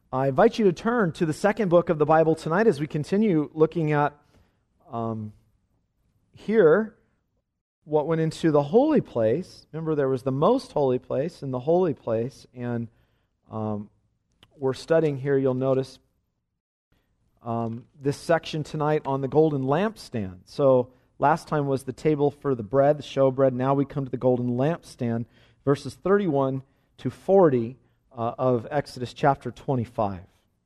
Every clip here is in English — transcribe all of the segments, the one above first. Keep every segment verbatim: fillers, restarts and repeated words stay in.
I invite you to turn to the second book of the Bible tonight as we continue looking at um, here what went into the holy place. Remember, there was the most holy place and the holy place, and um, we're studying here, you'll notice, um, this section tonight on the golden lampstand. So last time was the table for the bread, the showbread. Now we come to the golden lampstand, verses thirty-one to forty. Uh, of Exodus chapter twenty-five.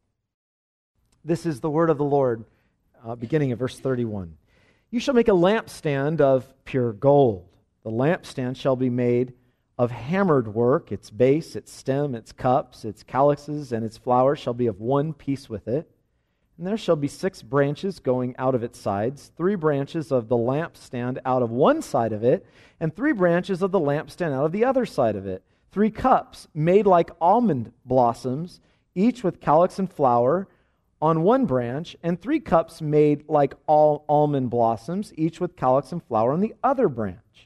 This is the word of the Lord, uh, beginning at verse thirty-one. You shall make a lampstand of pure gold. The lampstand shall be made of hammered work. Its base, its stem, its cups, its calyxes, and its flowers shall be of one piece with it. And there shall be six branches going out of its sides, three branches of the lampstand out of one side of it, and three branches of the lampstand out of the other side of it. Three cups made like almond blossoms, each with calyx and flower on one branch, and three cups made like all almond blossoms, each with calyx and flower on the other branch.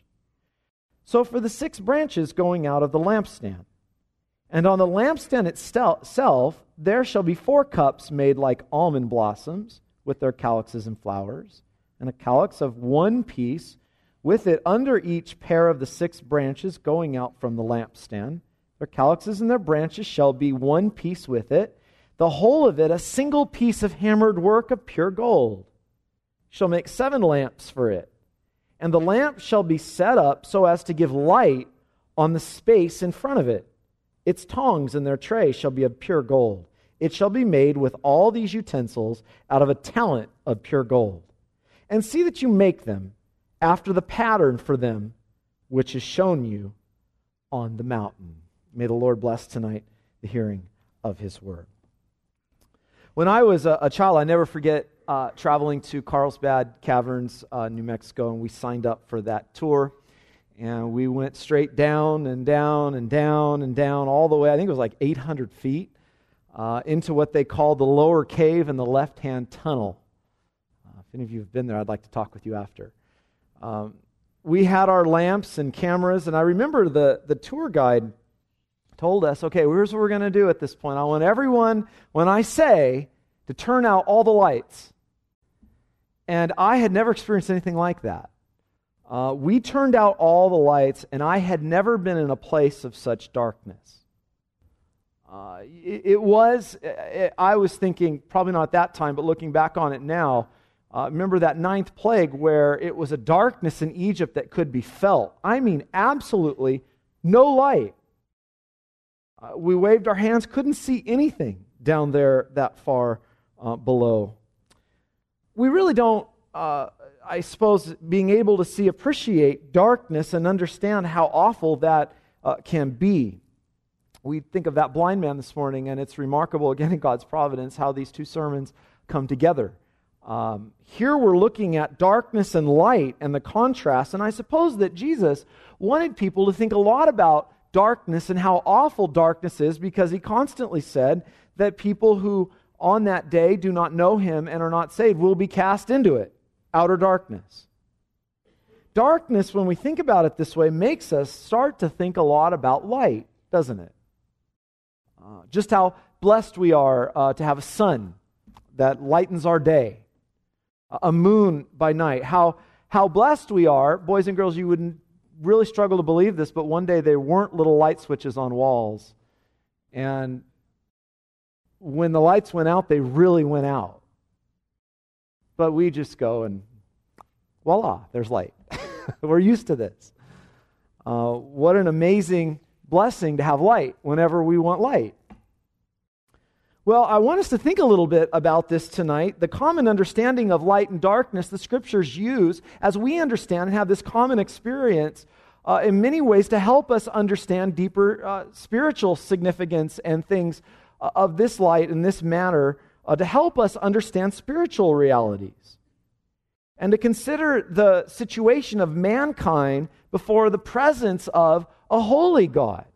So for the six branches going out of the lampstand. And on the lampstand itself, there shall be four cups made like almond blossoms, with their calyxes and flowers, and a calyx of one piece, with it under each pair of the six branches going out from the lampstand. Their calyxes and their branches shall be one piece with it, the whole of it a single piece of hammered work of pure gold. Shall make seven lamps for it. And the lamp shall be set up so as to give light on the space in front of it. Its tongs and their tray shall be of pure gold. It shall be made with all these utensils out of a talent of pure gold. And see that you make them after the pattern for them which is shown you on the mountain. May the Lord bless tonight the hearing of His word. When I was a, a child, I never forget uh, traveling to Carlsbad Caverns, uh, New Mexico, and we signed up for that tour. And we went straight down and down and down and down all the way, I think it was like eight hundred feet, uh, into what they call the lower cave and the left-hand tunnel. Uh, if any of you have been there, I'd like to talk with you after. Um, we had our lamps and cameras, and I remember the, the tour guide told us, okay, here's what we're going to do at this point. I want everyone, when I say, to turn out all the lights. And I had never experienced anything like that. Uh, we turned out all the lights, and I had never been in a place of such darkness. Uh, it, it was, it, I was thinking, probably not at that time, but looking back on it now, Uh, remember that ninth plague where it was a darkness in Egypt that could be felt. I mean, absolutely no light. Uh, we waved our hands, couldn't see anything down there that far uh, below. We really don't, uh, I suppose, being able to see, appreciate darkness and understand how awful that uh, can be. We think of that blind man this morning, and it's remarkable, again, in God's providence, how these two sermons come together. Um, here we're looking at darkness and light and the contrast, and I suppose that Jesus wanted people to think a lot about darkness and how awful darkness is, because He constantly said that people who on that day do not know Him and are not saved will be cast into it, outer darkness. Darkness, when we think about it this way, makes us start to think a lot about light, doesn't it? Uh, just how blessed we are uh, to have a sun that lightens our day. A moon by night. How how blessed we are, boys and girls, you wouldn't really struggle to believe this, but one day there weren't little light switches on walls. And when the lights went out, they really went out. But we just go and voila, there's light. We're used to this. Uh, what an amazing blessing to have light whenever we want light. Well, I want us to think a little bit about this tonight. The common understanding of light and darkness the Scriptures use as we understand and have this common experience uh, in many ways to help us understand deeper uh, spiritual significance and things uh, of this light and this matter uh, to help us understand spiritual realities and to consider the situation of mankind before the presence of a holy God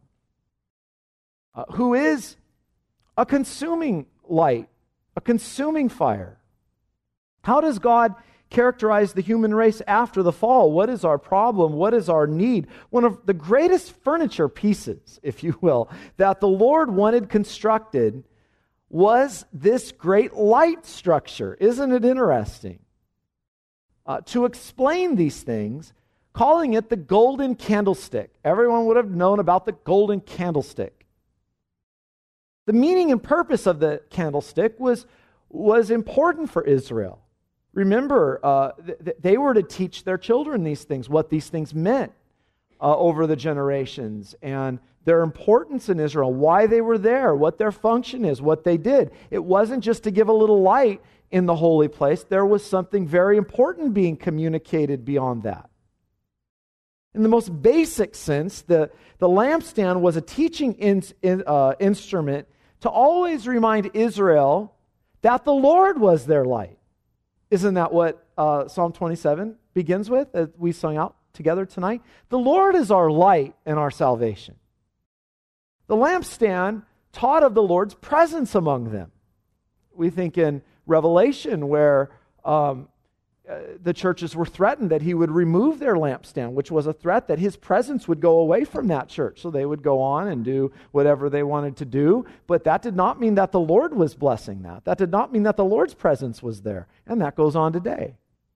uh, who is a consuming light, a consuming fire. How does God characterize the human race after the fall? What is our problem? What is our need? One of the greatest furniture pieces, if you will, that the Lord wanted constructed was this great light structure. Isn't it interesting? Uh, to explain these things, calling it the golden candlestick. Everyone would have known about the golden candlestick. The meaning and purpose of the candlestick was, was important for Israel. Remember, uh, th- they were to teach their children these things, what these things meant uh, over the generations, and their importance in Israel, why they were there, what their function is, what they did. It wasn't just to give a little light in the holy place. There was something very important being communicated beyond that. In the most basic sense, the, the lampstand was a teaching in, in, uh, instrument to always remind Israel that the Lord was their light. Isn't that what uh, Psalm twenty-seven begins with, as we sung out together tonight? The Lord is our light and our salvation. The lampstand taught of the Lord's presence among them. We think in Revelation where um, uh, the churches were threatened that he would remove their lampstand, which was a threat that his presence would go away from that church. So they would go on and do whatever they wanted to do. But that did not mean that the Lord was blessing that. That did not mean that the Lord's presence was there. And that goes on today.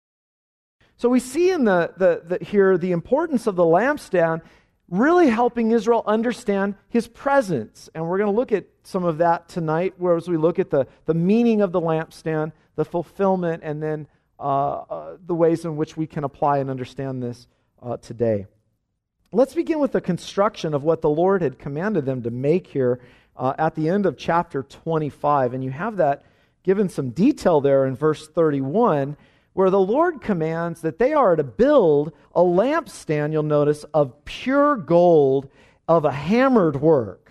So we see in the, the, the here the importance of the lampstand really helping Israel understand his presence. And we're going to look at some of that tonight, whereas we look at the, the meaning of the lampstand, the fulfillment, and then uh, uh, the ways in which we can apply and understand this uh, today. Let's begin with the construction of what the Lord had commanded them to make here uh, at the end of chapter twenty-five. And you have that given some detail there in verse thirty-one, where the Lord commands that they are to build a lampstand, you'll notice, of pure gold, of a hammered work.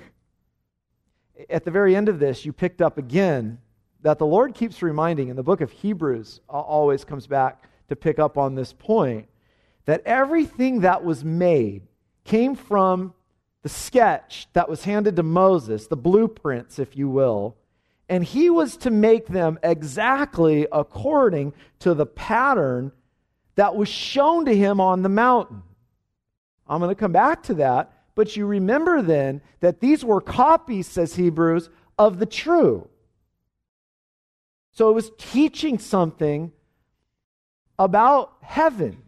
At the very end of this, you picked up again that the Lord keeps reminding, in the book of Hebrews always comes back to pick up on this point, that everything that was made came from the sketch that was handed to Moses, the blueprints, if you will, and he was to make them exactly according to the pattern that was shown to him on the mountain. I'm going to come back to that, but you remember then that these were copies, says Hebrews, of the true. So it was teaching something about heaven.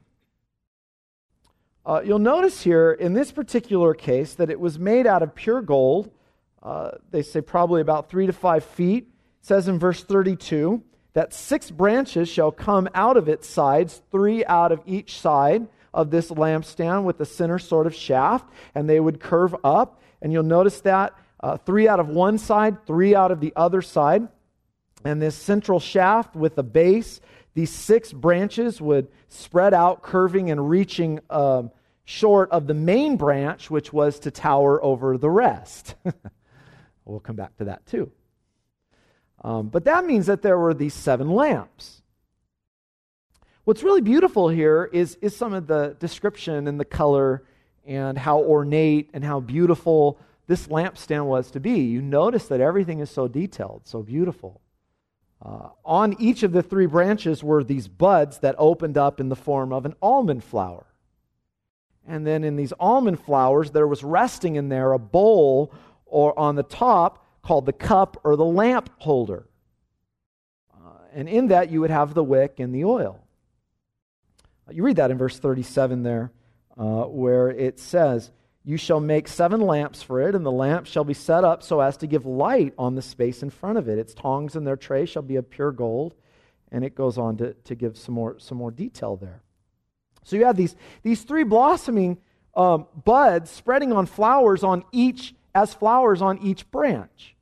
Uh, you'll notice here in this particular case that it was made out of pure gold. Uh, they say probably about three to five feet. It says in verse thirty-two that six branches shall come out of its sides, three out of each side of this lampstand with the center sort of shaft, and they would curve up. And you'll notice that uh, three out of one side, three out of the other side. And this central shaft with the base, these six branches would spread out, curving and reaching um, short of the main branch, which was to tower over the rest. We'll come back to that too. Um, but that means that there were these seven lamps. What's really beautiful here is, is some of the description and the color and how ornate and how beautiful this lampstand was to be. You notice that everything is so detailed, so beautiful. Uh, on each of the three branches were these buds that opened up in the form of an almond flower. And then in these almond flowers, there was resting in there a bowl or on the top called the cup or the lamp holder. Uh, and in that you would have the wick and the oil. You read that in verse thirty-seven there, uh, where it says, "You shall make seven lamps for it, and the lamps shall be set up so as to give light on the space in front of it. Its tongs and their tray shall be of pure gold." And it goes on to, to give some more, some more detail there. So you have these, these three blossoming um, buds spreading on flowers on each, as flowers on each branch.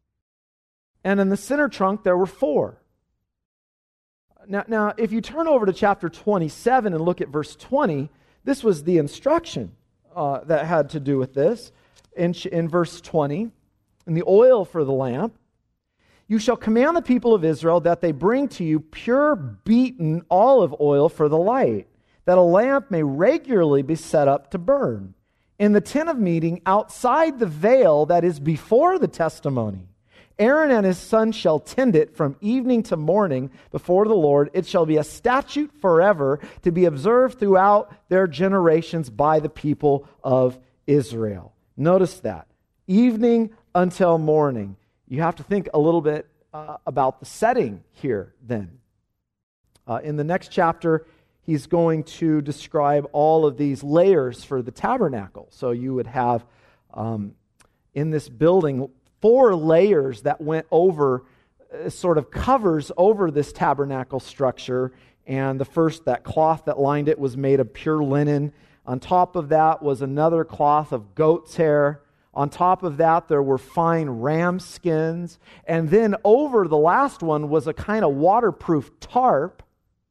And in the center trunk, there were four. Now, now, if you turn over to chapter twenty-seven and look at verse twenty, this was the instruction uh, that had to do with this. In, in verse twenty, in the oil for the lamp, "You shall command the people of Israel that they bring to you pure beaten olive oil for the light, that a lamp may regularly be set up to burn in the tent of meeting outside the veil that is before the testimony. Aaron and his son shall tend it from evening to morning before the Lord. It shall be a statute forever to be observed throughout their generations by the people of Israel." Notice that. Evening until morning. you have to think a little bit uh, about the setting here then. Uh, in the next chapter, he's going to describe all of these layers for the tabernacle. So you would have um, in this building four layers that went over, uh, sort of covers over this tabernacle structure. And the first, that cloth that lined it was made of pure linen. On top of that was another cloth of goat's hair. On top of that, there were fine ram skins. And then over the last one was a kind of waterproof tarp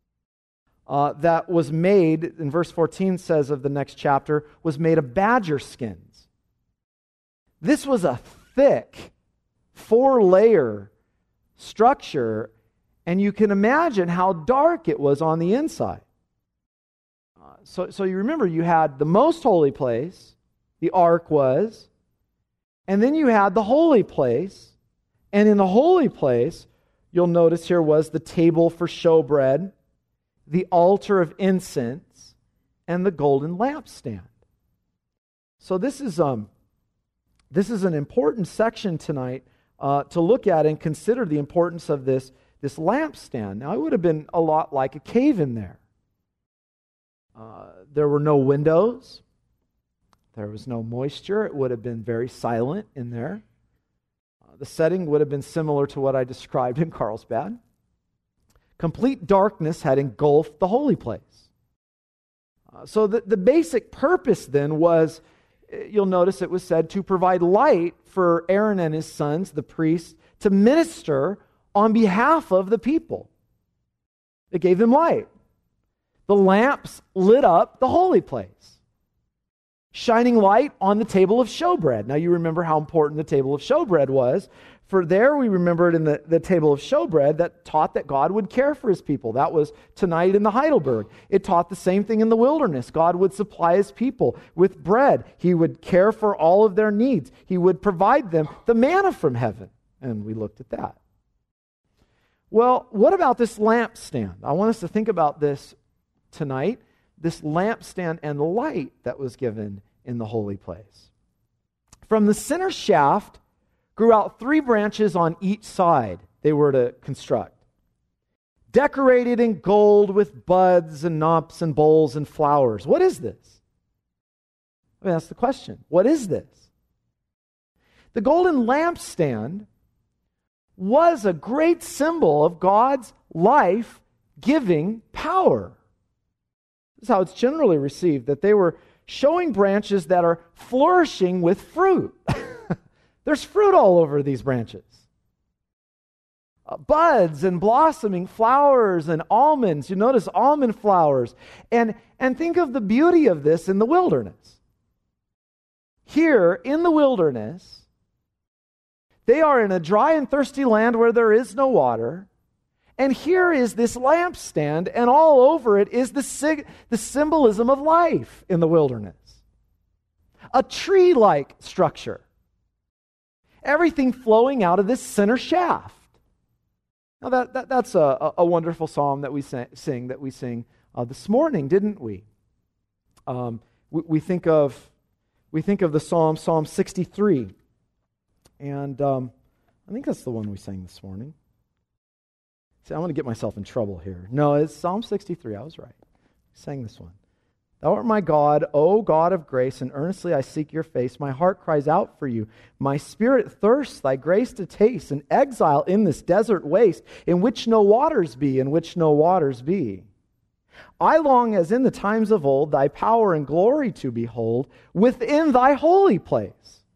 uh, that was made, in verse fourteen says of the next chapter, was made of badger skins. This was a thick, four-layer structure, and you can imagine how dark it was on the inside. Uh, so, so you remember, you had the most holy place, the ark was, and then you had the holy place. And in the holy place, you'll notice here was the table for showbread, the altar of incense, and the golden lampstand. So this is um, this is an important section tonight uh, to look at and consider the importance of this, this lampstand. Now, it would have been a lot like a cave in there. Uh, there were no windows. There was no moisture. It would have been very silent in there. Uh, the setting would have been similar to what I described in Carlsbad. Complete darkness had engulfed the holy place. Uh, so the, the basic purpose then was, you'll notice it was said, to provide light for Aaron and his sons, the priests, to minister on behalf of the people. It gave them light. The lamps lit up the holy place, shining light on the table of showbread. Now you remember how important the table of showbread was. For there we remember it in the, the table of showbread that taught that God would care for his people. That was tonight in the Heidelberg. It taught the same thing in the wilderness. God would supply his people with bread. He would care for all of their needs. He would provide them the manna from heaven. And we looked at that. Well, what about this lampstand? I want us to think about this tonight. This lampstand and the light that was given in the holy place. From the center shaft grew out three branches on each side they were to construct, decorated in gold with buds and knops and bowls and flowers. What is this? I mean, that's the question. What is this? The golden lampstand was a great symbol of God's life-giving power. This is how it's generally received, that they were showing branches that are flourishing with fruit. There's fruit all over these branches. Uh, buds and blossoming flowers and almonds. You notice almond flowers. And, and think of the beauty of this in the wilderness. Here in the wilderness, they are in a dry and thirsty land where there is no water. And here is this lampstand, and all over it is the, sig- the symbolism of life in the wilderness. A tree-like structure. Everything flowing out of this center shaft. Now that, that that's a, a wonderful psalm that we sing, that we sing uh, this morning, didn't we? Um, we? We think of we think of the psalm, Psalm sixty-three, and um, I think that's the one we sang this morning. See, I'm going to get myself in trouble here. No, it's Psalm sixty-three. I was right. I sang this one. Thou art my God, O God of grace, and earnestly I seek your face. My heart cries out for you. My spirit thirsts thy grace to taste, an exile in this desert waste, in which no waters be, in which no waters be. I long as in the times of old, thy power and glory to behold, within thy holy place.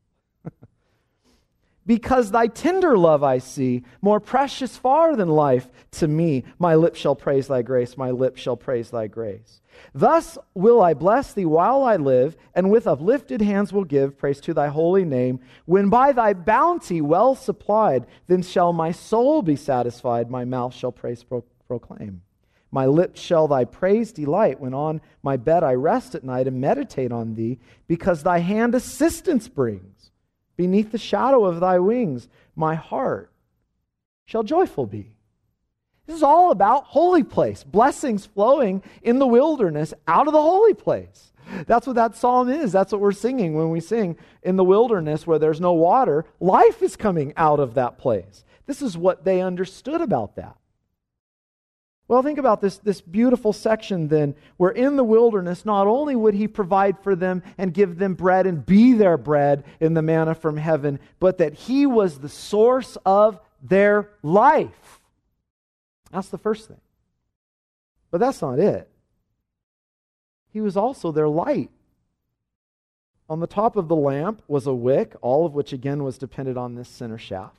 Because thy tender love I see, more precious far than life to me. My lips shall praise thy grace, my lips shall praise thy grace. Thus will I bless thee while I live, and with uplifted hands will give praise to thy holy name. When by thy bounty well supplied, then shall my soul be satisfied, my mouth shall praise pro- proclaim. My lips shall thy praise delight, when on my bed I rest at night and meditate on thee, because thy hand assistance brings. Beneath the shadow of thy wings, my heart shall joyful be. This is all about holy place, blessings flowing in the wilderness out of the holy place. That's what that psalm is. That's what we're singing when we sing in the wilderness where there's no water. Life is coming out of that place. This is what they understood about that. Well, think about this, this beautiful section then, where in the wilderness, not only would he provide for them and give them bread and be their bread in the manna from heaven, but that he was the source of their life. That's the first thing. But that's not it. He was also their light. On the top of the lamp was a wick, all of which again was dependent on this center shaft.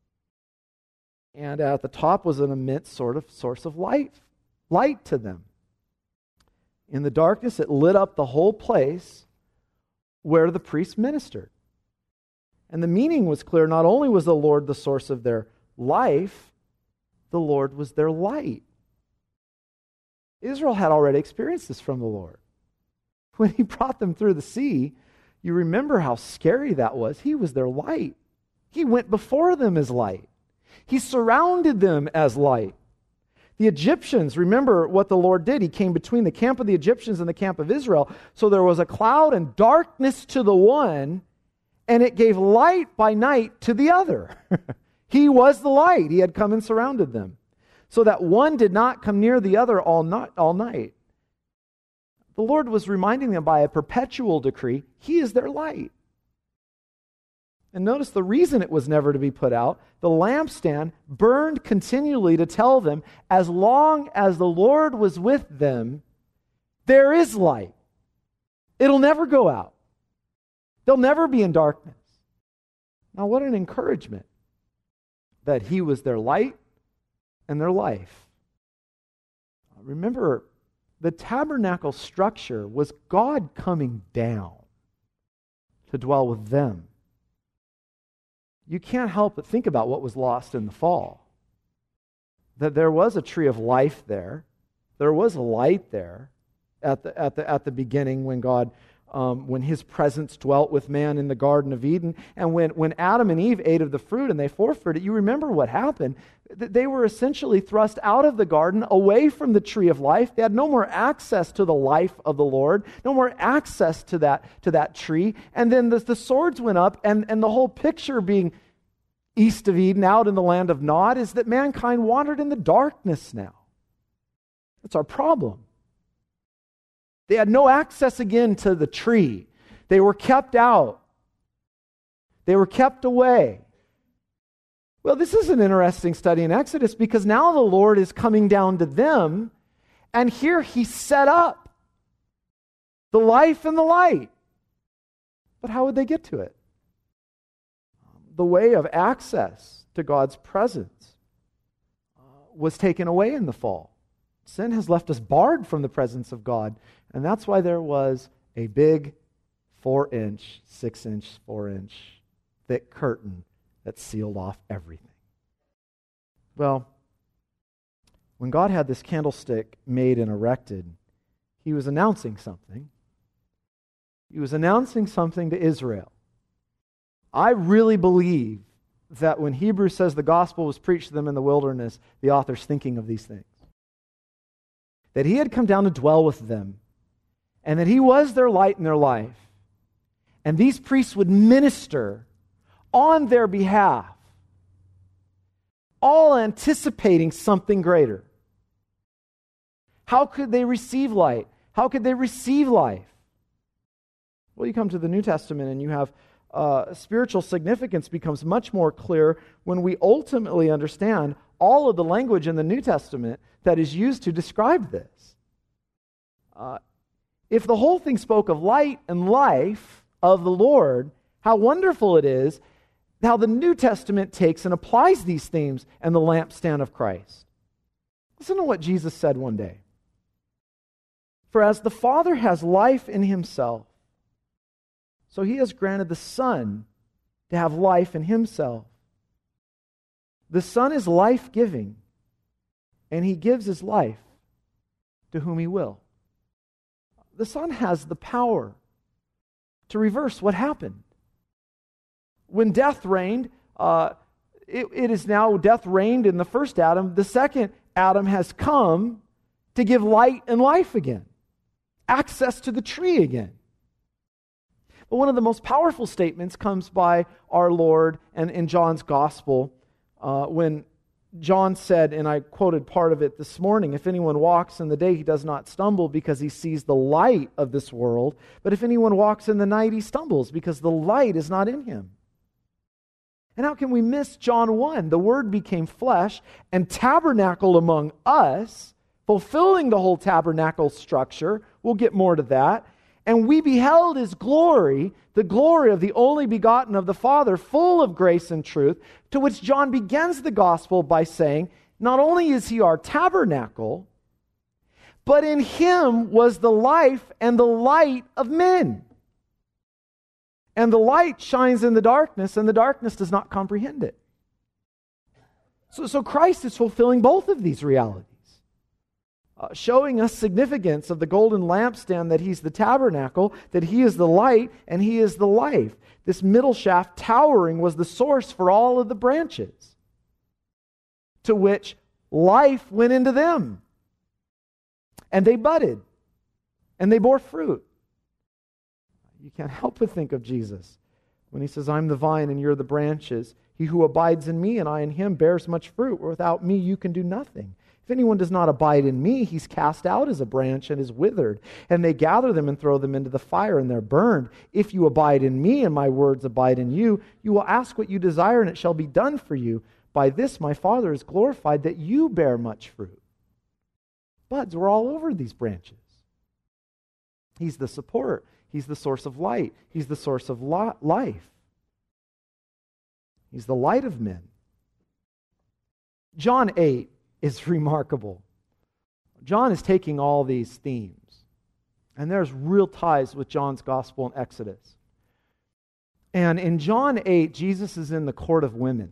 And at the top was an immense sort of source of light, light to them. In the darkness, it lit up the whole place where the priest ministered. And the meaning was clear. Not only was the Lord the source of their life, the Lord was their light. Israel had already experienced this from the Lord. When he brought them through the sea, you remember how scary that was. He was their light. He went before them as light. He surrounded them as light. The Egyptians, remember what the Lord did. He came between the camp of the Egyptians and the camp of Israel. So there was a cloud and darkness to the one, and it gave light by night to the other. He was the light. He had come and surrounded them. So that one did not come near the other all night. All night. The Lord was reminding them by a perpetual decree, He is their light. And notice the reason it was never to be put out. The lampstand burned continually to tell them, as long as the Lord was with them, there is light. It'll never go out. They'll never be in darkness. Now, what an encouragement that He was their light and their life. Remember, the tabernacle structure was God coming down to dwell with them. You can't help but think about what was lost in the fall. That there was a tree of life there. There was a light there at the at the at the beginning when God um, when His presence dwelt with man in the Garden of Eden. And when, when Adam and Eve ate of the fruit and they forfeited, you remember what happened. They were essentially thrust out of the garden, away from the tree of life. They had no more access to the life of the Lord, no more access to that, to that tree. And then the, the swords went up, and, and the whole picture being east of Eden, out in the land of Nod, is that mankind wandered in the darkness now. That's our problem. They had no access again to the tree. They were kept out. They were kept away. Well, this is an interesting study in Exodus, because now the Lord is coming down to them, and here He set up the life and the light. But how would they get to it? The way of access to God's presence was taken away in the fall. Sin has left us barred from the presence of God, and that's why there was a big four-inch, six-inch, four-inch thick curtain that sealed off everything. Well, when God had this candlestick made and erected, He was announcing something. He was announcing something to Israel. I really believe that when Hebrews says the gospel was preached to them in the wilderness, the author's thinking of these things. That He had come down to dwell with them, and that He was their light in their life. And these priests would minister on their behalf, all anticipating something greater. How could they receive light? How could they receive life? Well, you come to the New Testament and you have uh, spiritual significance becomes much more clear when we ultimately understand all of the language in the New Testament that is used to describe this. Uh, if the whole thing spoke of light and life of the Lord, how wonderful it is how the New Testament takes and applies these themes and the lampstand of Christ. Listen to what Jesus said one day. For as the Father has life in Himself, so He has granted the Son to have life in Himself. The Son is life-giving, and He gives His life to whom He will. The Son has the power to reverse what happened. When death reigned, uh, it, it is now death reigned in the first Adam. The second Adam has come to give light and life again. access to the tree again. But one of the most powerful statements comes by our Lord and in John's Gospel uh, when John said, and I quoted part of it this morning, if anyone walks in the day, he does not stumble because he sees the light of this world. But if anyone walks in the night, he stumbles because the light is not in him. And how can we miss John one? The Word became flesh and tabernacled among us, fulfilling the whole tabernacle structure. We'll get more to that. And we beheld His glory, the glory of the only begotten of the Father, full of grace and truth, to which John begins the gospel by saying, not only is He our tabernacle, but in Him was the life and the light of men. And the light shines in the darkness, and the darkness does not comprehend it. So, so Christ is fulfilling both of these realities. Uh, showing us significance of the golden lampstand, that He's the tabernacle, that He is the light, and He is the life. This middle shaft towering was the source for all of the branches, to which life went into them. And they budded, and they bore fruit. You can't help but think of Jesus when He says, I'm the vine and you're the branches. He who abides in me and I in him bears much fruit. Without me you can do nothing. If anyone does not abide in me, he's cast out as a branch and is withered. And they gather them and throw them into the fire, and they're burned. If you abide in me and my words abide in you, you will ask what you desire, and it shall be done for you. By this my Father is glorified, that you bear much fruit. Buds were all over these branches. He's the support. He's the source of light. He's the source of life. He's the light of men. John eight is remarkable. John is taking all these themes, and there's real ties with John's gospel and Exodus. And in John eight, Jesus is in the court of women.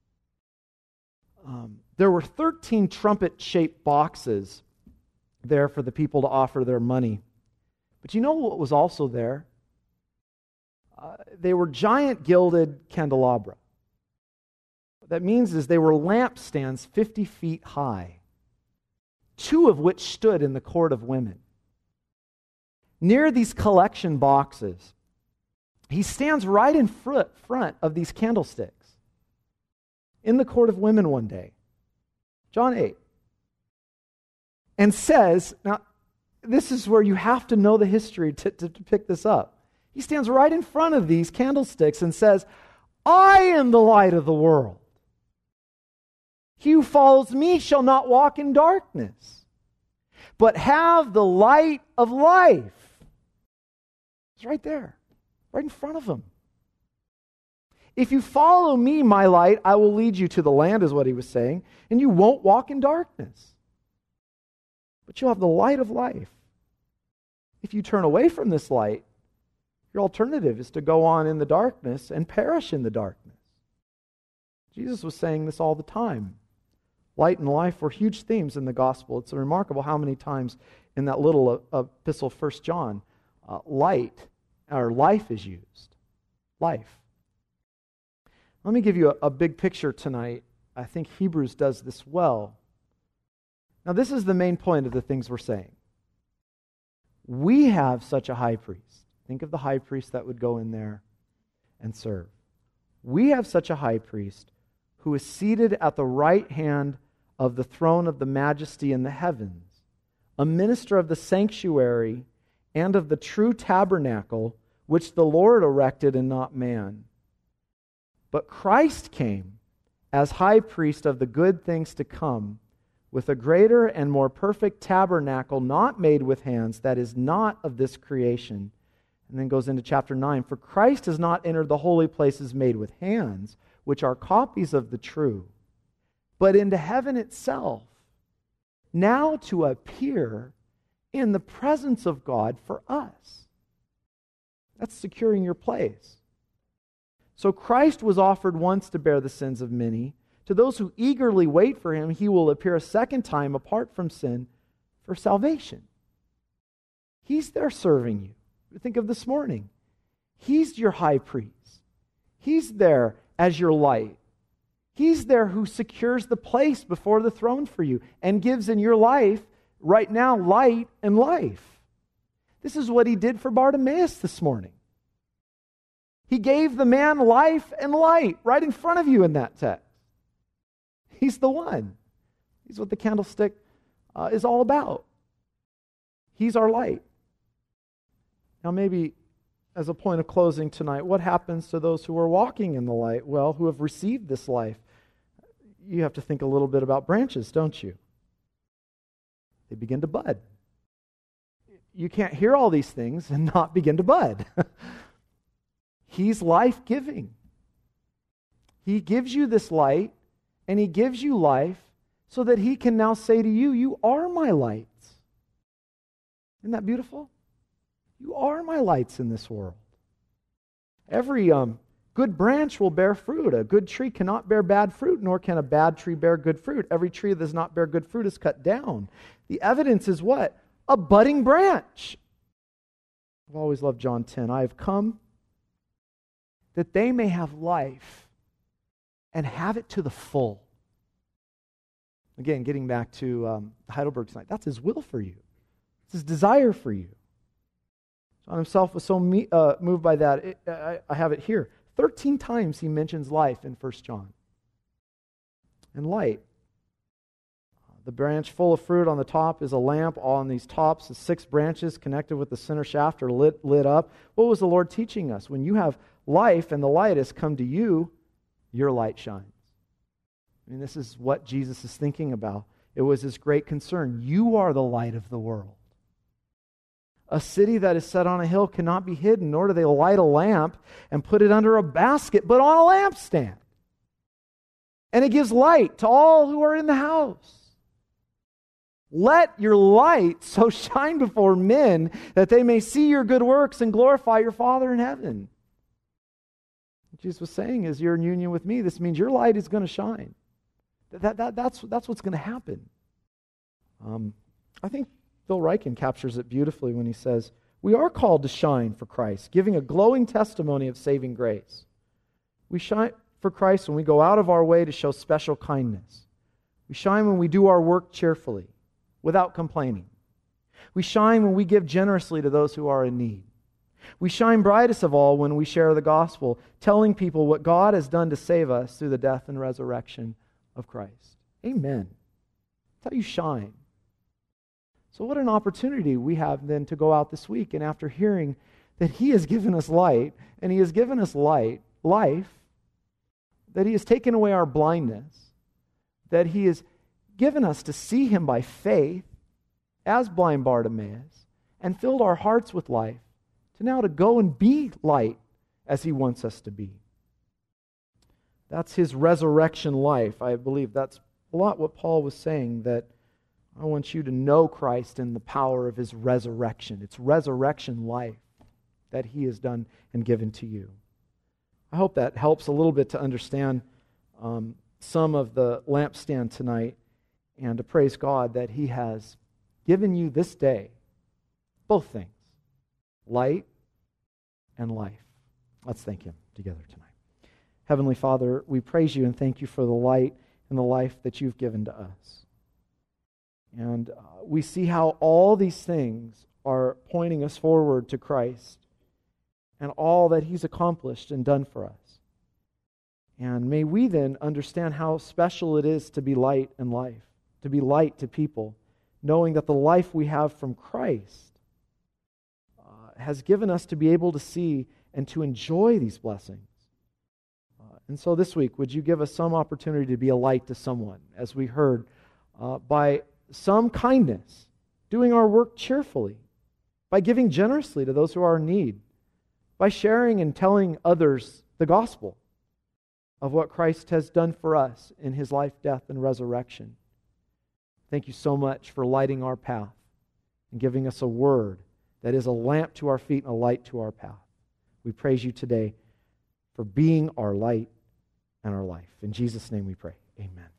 Um, there were thirteen trumpet-shaped boxes there for the people to offer their money. But you know what was also there? Uh, they were giant gilded candelabra. What that means is they were lampstands fifty feet high, two of which stood in the court of women. Near these collection boxes, He stands right in front of these candlesticks in the court of women one day, John eight, and says, now this is where you have to know the history to, to, to pick this up. He stands right in front of these candlesticks and says, I am the light of the world. He who follows me shall not walk in darkness, but have the light of life. It's right there, right in front of him. If you follow me, my light, I will lead you to the land, is what he was saying, and you won't walk in darkness, but you'll have the light of life. If you turn away from this light, your alternative is to go on in the darkness and perish in the darkness. Jesus was saying this all the time. Light and life were huge themes in the gospel. It's remarkable how many times in that little uh, epistle, First John, uh, light or life is used. Life. Let me give you a, a big picture tonight. I think Hebrews does this well. Now, this is the main point of the things we're saying. We have such a high priest. Think of the high priest that would go in there and serve. We have such a high priest who is seated at the right hand of the throne of the majesty in the heavens, a minister of the sanctuary and of the true tabernacle, which the Lord erected and not man. But Christ came as high priest of the good things to come, with a greater and more perfect tabernacle, not made with hands, that is not of this creation. And then goes into chapter nine. For Christ has not entered the holy places made with hands, which are copies of the true, but into heaven itself, now to appear in the presence of God for us. That's securing your place. So Christ was offered once to bear the sins of many. To those who eagerly wait for him, he will appear a second time apart from sin for salvation. He's there serving you. Think of this morning. He's your high priest. He's there as your light. He's there who secures the place before the throne for you and gives in your life right now light and life. This is what he did for Bartimaeus this morning. He gave the man life and light right in front of you in that text. He's the one. He's what the candlestick uh, is all about. He's our light. Now maybe as a point of closing tonight, what happens to those who are walking in the light? Well, who have received this life. You have to think a little bit about branches, don't you? They begin to bud. You can't hear all these things and not begin to bud. He's life-giving. He gives you this light, and he gives you life so that he can now say to you, you are my lights. Isn't that beautiful? You are my lights in this world. Every um, good branch will bear fruit. A good tree cannot bear bad fruit, nor can a bad tree bear good fruit. Every tree that does not bear good fruit is cut down. The evidence is what? A budding branch. I've always loved John ten. I have come that they may have life and have it to the full. Again, getting back to um, Heidelberg tonight, that's his will for you. It's his desire for you. John himself was so me, uh, moved by that. It, I, I have it here. Thirteen times he mentions life in First John. And light. The branch full of fruit on the top is a lamp. On these tops, the six branches connected with the center shaft are lit, lit up. What was the Lord teaching us? When you have life and the light has come to you, your light shines. I mean, this is what Jesus is thinking about. It was his great concern. You are the light of the world. A city that is set on a hill cannot be hidden, nor do they light a lamp and put it under a basket, but on a lampstand. And it gives light to all who are in the house. Let your light so shine before men that they may see your good works and glorify your Father in heaven. What Jesus was saying is, you're in union with me. This means your light is going to shine. That, that, that's, that's what's going to happen. Um, I think Phil Ryken captures it beautifully when he says, we are called to shine for Christ, giving a glowing testimony of saving grace. We shine for Christ when we go out of our way to show special kindness. We shine when we do our work cheerfully, without complaining. We shine when we give generously to those who are in need. We shine brightest of all when we share the gospel, telling people what God has done to save us through the death and resurrection of Christ. Amen. That's how you shine. So what an opportunity we have then to go out this week, and after hearing that he has given us light, and he has given us light, life, that he has taken away our blindness, that he has given us to see him by faith as blind Bartimaeus, and filled our hearts with life, to now to go and be light as he wants us to be. That's his resurrection life. I believe that's a lot what Paul was saying, that I want you to know Christ in the power of his resurrection. It's resurrection life that he has done and given to you. I hope that helps a little bit to understand um, some of the lampstand tonight, and to praise God that he has given you this day both things, light and life. Let's thank him together tonight. Heavenly Father, we praise you and thank you for the light and the life that you've given to us. And uh, we see how all these things are pointing us forward to Christ and all that he's accomplished and done for us. And may we then understand how special it is to be light and life, to be light to people, knowing that the life we have from Christ uh, has given us to be able to see and to enjoy these blessings. Uh, and so this week, would you give us some opportunity to be a light to someone, as we heard, uh, by some kindness, doing our work cheerfully, by giving generously to those who are in need, by sharing and telling others the gospel of what Christ has done for us in his life, death, and resurrection. Thank you so much for lighting our path and giving us a word that is a lamp to our feet and a light to our path. We praise you today for being our light and our life. In Jesus' name we pray. Amen.